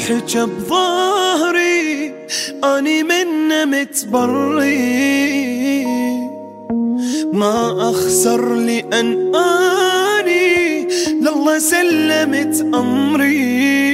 حجى بظهري أني منه متبري، ما أخسر لأن أني لله سلمت أمري.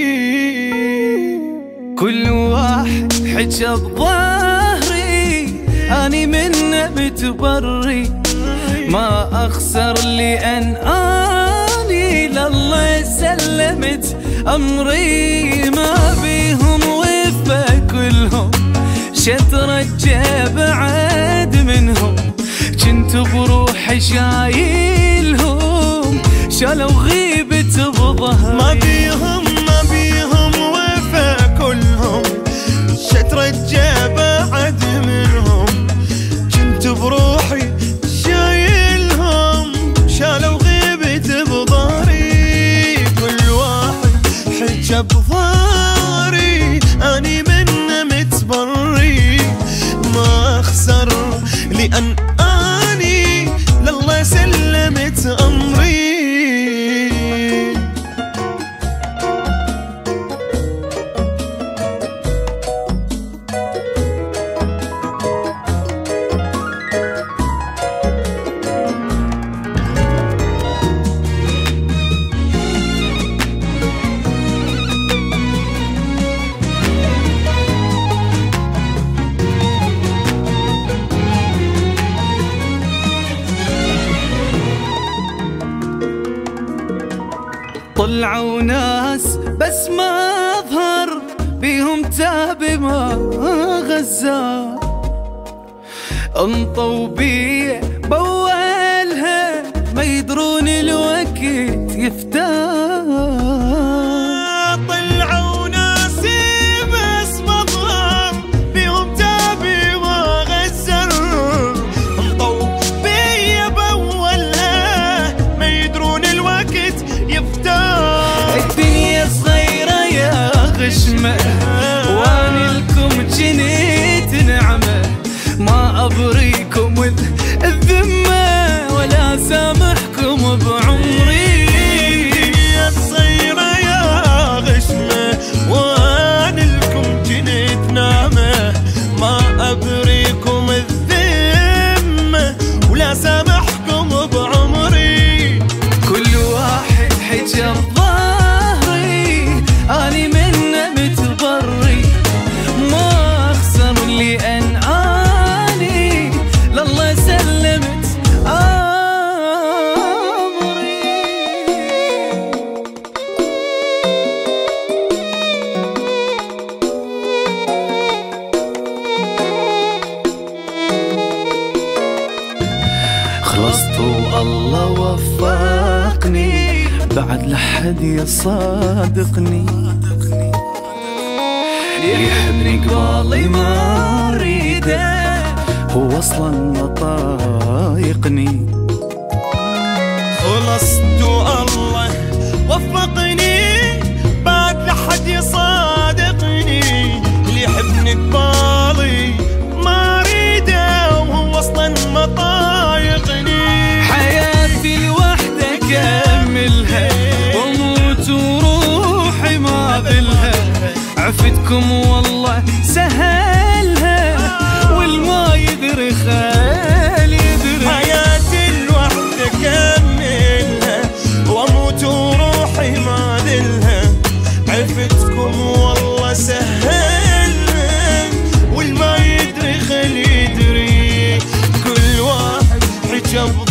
كل واحد حجى بظهري أني منه متبري، ما أخسر لأن أني لله سلمت أمري. ما بيهم وفا كلهم شترجى بعد منهم، كنت بروحي شايلهم شالوا غيبة بظهري. ما بيهم وفا كلهم شترجى بعد منهم، كنت بروحي شايلهم شالوا غيبة بظهري. كل واحد حجى بظهري أني منه متبري، ما أخسر لأن أني لله سلمت أمري. طلعوا ناس بس ما أظهر بيهم تاب ما غزا، انطوا بي بولها ما يدرون الوقت يفتار. طلعوا ناس بس ما أظهر بيهم تاب ما غزا، انطوا بي بولها ما يدرون الوقت يفتار. الدنيا صغيرة يا غشمة واني لكم جنيت نعمة، ما أبريكم الذمة ولا سامحكم بعمري. الدنيا صغيرة يا غشمة واني لكم جنيت نعمة، ما أبريكم الذمة ولا سامحكم بعمري. كل واحد حجى بظهري أني منه متبري، ما أخسر لأن أني لله سلمت أمري. خلصت والله وفقني بعد لحد يصادقني، يحبني قبالي ما اريده هو اصلا ما طايقني. خلصت الله وفقني بعد لحد يصادقني، اللي يحبني قبالي ما اريده وهو اصلا ما طايقني. حياتي لوحدة كملها واموت وروحي ما ذلها، عفتكم والله سهلها والما يدري خال يدري. حياتي لوحدة كملها واموت وروحي ما ذلها، عفتكم والله سهلها والما يدري خال يدري. كل واحد حجى